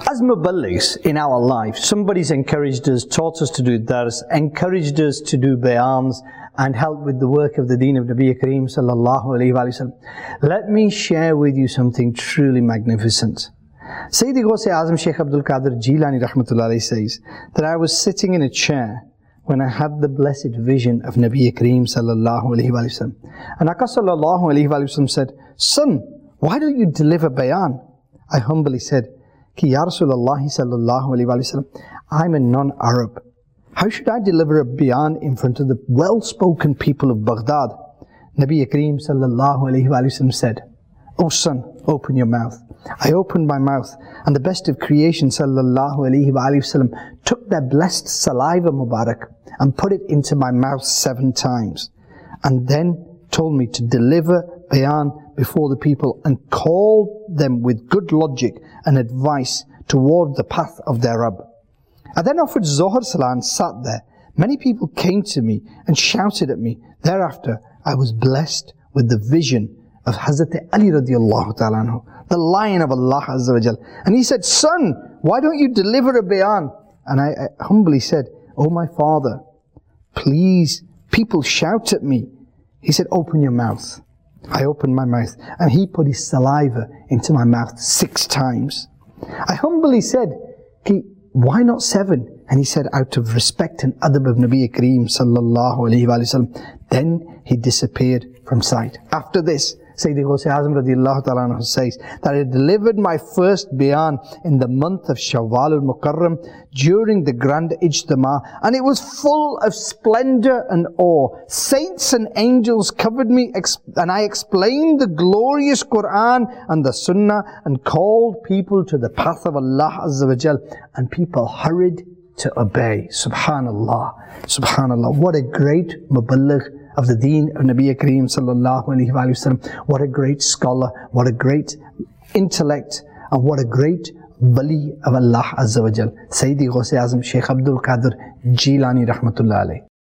As muballighs in our life, somebody's encouraged us, taught us to do dars, encouraged us to do bayans and help with the work of the deen of Nabi Kareem sallallahu alayhi wa sallam. Let me share with you something truly magnificent. Sayyidi Ghaus Azam Sheikh Abdul Qadir Jilani rahmatullah alayhi says that I was sitting in a chair when I had the blessed vision of Nabi Kareem sallallahu alayhi wa sallam. And Aka sallallahu alayhi wa sallam said, "Son, why don't you deliver bayan?" I humbly said, "Ki ya Rasulullah sallallahu alayhi wa sallam, I'm a non-Arab. How should I deliver a bayan in front of the well-spoken people of Baghdad?" Nabi Kareem sallallahu alayhi wa sallam said, "Oh son, open your mouth." I opened my mouth, and the best of creation sallallahu alayhi wa sallam took their blessed saliva mubarak and put it into my mouth 7 times, and then told me to deliver bayan before the people and call them with good logic and advice toward the path of their Rabb. I then offered Zohar Salah and sat there. Many people came to me and shouted at me. Thereafter, I was blessed with the vision of Hazrat Ali radiallahu ta'ala anhu, the lion of Allah Azza wa Jal. And he said, "Son, why don't you deliver a bayan?" And I humbly said, "Oh my father, please, people shout at me." He said, "Open your mouth." I opened my mouth, and he put his saliva into my mouth 6 times. I humbly said, "Why not 7? And he said, "Out of respect and adab of Nabi Kareem sallallahu alayhi wa sallam." Then he disappeared from sight. After this, Sayyidi Ghaus Azam radiallahu ta'ala anhu says that I delivered my first bayan in the month of Shawwal al-Mukarram during the grand Ijtima, and it was full of splendor and awe. Saints and angels covered me, and I explained the glorious Quran and the Sunnah and called people to the path of Allah Azza wa Jal, and people hurried to obey. Subhanallah, subhanallah. What a great muballigh of the deen of Nabi Kareem sallallahu alayhi wa sallam. What a great scholar, what a great intellect, and what a great wali of Allah Azza wa Jal. Sayyidi Ghaus Azam Sheikh Abdul Qadir Jilani rahmatullah alayhi.